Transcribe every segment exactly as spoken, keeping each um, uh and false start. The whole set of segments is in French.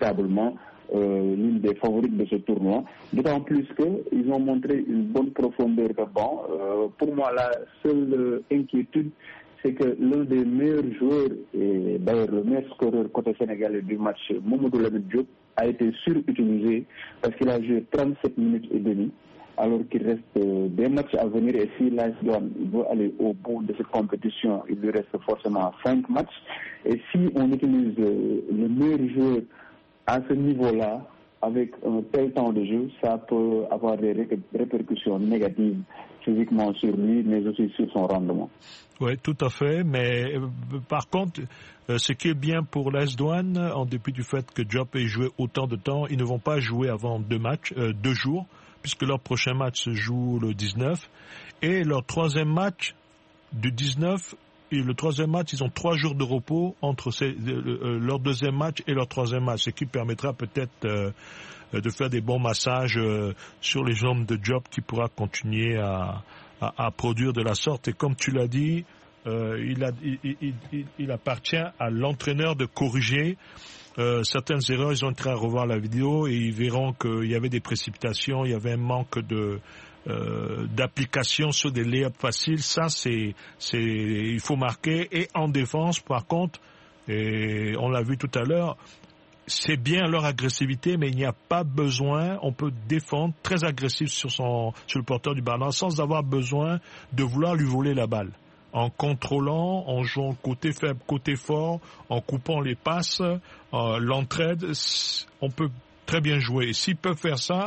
véritablement euh, l'une des favorites de ce tournoi. D'autant plus qu'ils ont montré une bonne profondeur de banc. Euh, pour moi, la seule euh, inquiétude, c'est que l'un des meilleurs joueurs, et d'ailleurs le meilleur scoreur côté sénégalais du match, Mamadou Lamine Diop, a été surutilisé parce qu'il a joué trente-sept minutes et demie, alors qu'il reste euh, des matchs à venir. Et si l'A S Douanes veut aller au bout de cette compétition, il lui reste forcément cinq matchs. Et si on utilise euh, le meilleur joueur à ce niveau-là, avec un tel temps de jeu, ça peut avoir des ré- répercussions négatives physiquement sur lui, mais aussi sur son rendement. Oui, tout à fait. Mais euh, par contre, euh, ce qui est bien pour l'A S Douanes, en dépit du fait que Diop ait joué autant de temps, ils ne vont pas jouer avant deux matchs, euh, deux jours, puisque leur prochain match se joue le dix-neuf. Et leur troisième match du dix-neuf, et le troisième match, ils ont trois jours de repos entre ces, euh, leur deuxième match et leur troisième match, ce qui permettra peut-être euh, de faire des bons massages euh, sur les jambes de Diop qui pourra continuer à, à, à produire de la sorte. Et comme tu l'as dit, euh, il, a, il, il, il, il appartient à l'entraîneur de corriger euh, certaines erreurs. Ils ont été à revoir la vidéo et ils verront qu'il y avait des précipitations, il y avait un manque de Euh, d'application sur des layups faciles. Ça, c'est, c'est, il faut marquer. Et en défense, par contre, et on l'a vu tout à l'heure, c'est bien leur agressivité, mais il n'y a pas besoin. On peut défendre très agressif sur son, sur le porteur du ballon, sans avoir besoin de vouloir lui voler la balle. En contrôlant, en jouant côté faible, côté fort, en coupant les passes, euh, l'entraide, on peut très bien jouer. Et s'ils peuvent faire ça,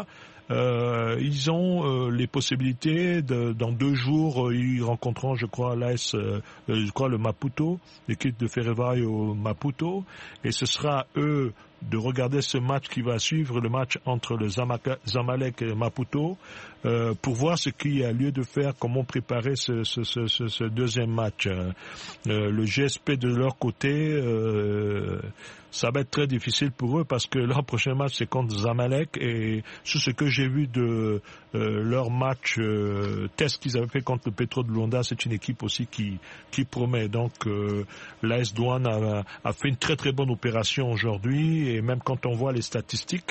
Euh, ils ont euh, les possibilités de, dans deux jours, euh, ils rencontreront, je crois, l'A S, euh, je crois le Maputo, l'équipe de Ferroviario au Maputo, et ce sera eux de regarder ce match qui va suivre, le match entre le Zamalek et Maputo, euh, pour voir ce qu'il y a lieu de faire, comment préparer ce, ce, ce, ce, ce deuxième match. Euh, le G S P de leur côté, euh, ça va être très difficile pour eux parce que leur prochain match c'est contre Zamalek, et sur ce que j'ai vu de euh, leur match euh, test qu'ils avaient fait contre le Petro de Luanda, c'est une équipe aussi qui, qui promet. Donc euh, l'A S Douanes a, a fait une très très bonne opération aujourd'hui, et même quand on voit les statistiques,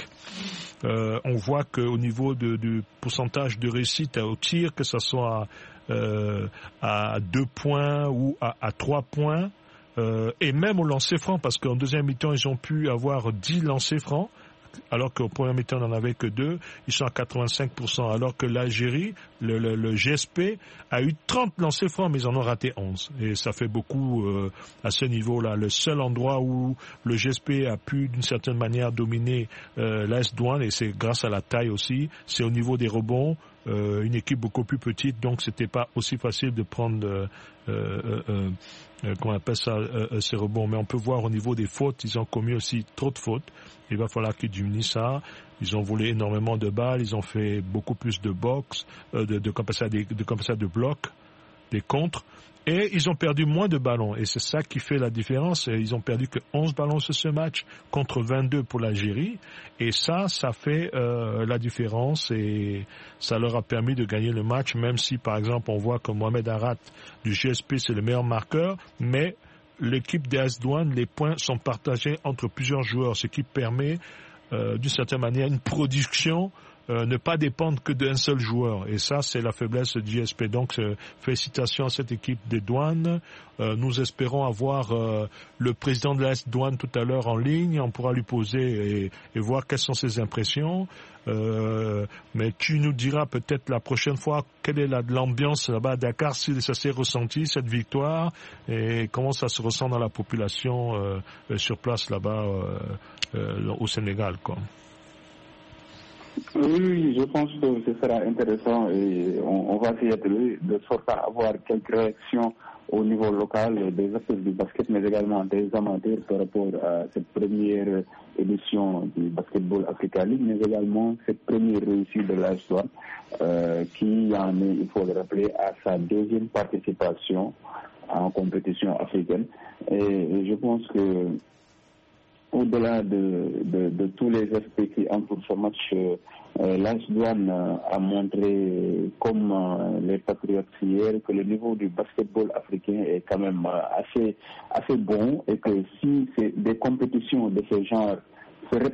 euh, on voit qu'au niveau de, du pourcentage de réussite au tir, que ce soit euh, à deux points ou à, à trois points, Euh, et même au lancer franc, parce qu'en deuxième mi-temps, ils ont pu avoir dix lancers francs, alors qu'au premier mi-temps, on n'en avait que deux. Ils sont à quatre-vingt-cinq pour cent, alors que l'Algérie, le, le, le G S P, a eu trente lancers francs, mais ils en ont raté onze. Et ça fait beaucoup euh, à ce niveau-là. Le seul endroit où le G S P a pu, d'une certaine manière, dominer euh, l'A S Douanes, et c'est grâce à la taille aussi, c'est au niveau des rebonds. Euh, une équipe beaucoup plus petite, donc c'était pas aussi facile de prendre euh, euh, euh, euh, comment on appelle ça, euh, ces rebonds. Mais on peut voir au niveau des fautes, ils ont commis aussi trop de fautes. Il va falloir qu'ils diminuent ça. Ils ont volé énormément de balles, ils ont fait beaucoup plus de box, euh, de, de, de, de, de, de blocs, des contres. Et ils ont perdu moins de ballons. Et c'est ça qui fait la différence. Ils ont perdu que onze ballons sur ce match contre vingt-deux pour l'Algérie. Et ça, ça fait euh, la différence. Et ça leur a permis de gagner le match, même si, par exemple, on voit que Mohamed Arat du G S P, c'est le meilleur marqueur. Mais l'équipe des A S Douanes, les points sont partagés entre plusieurs joueurs, ce qui permet, euh, d'une certaine manière, une production. Euh, ne pas dépendre que d'un seul joueur. Et ça, c'est la faiblesse du G S P. Donc, euh, félicitations à cette équipe des Douanes. Euh, nous espérons avoir euh, le président de la S Douane tout à l'heure en ligne. On pourra lui poser et, et voir quelles sont ses impressions. Euh, mais tu nous diras peut-être la prochaine fois quelle est la, l'ambiance là-bas à Dakar, si ça s'est ressenti, cette victoire, et comment ça se ressent dans la population euh, sur place là-bas euh, euh, au Sénégal, quoi. Oui, je pense que ce sera intéressant et on, on va essayer de, de sorte à avoir quelques réactions au niveau local des acteurs du basket, mais également des amateurs par rapport à cette première édition du Basketball Africa League, mais également cette première réussite de l'A S Douanes, euh, qui en est, il faut le rappeler, à sa deuxième participation en compétition africaine. Et, et je pense que au-delà de, de, de tous les aspects qui entourent ce match, euh, l'A S Douanes a montré, comme euh, les Patriotes hier, que le niveau du basketball africain est quand même euh, assez, assez bon, et que si c'est des compétitions de ce genre se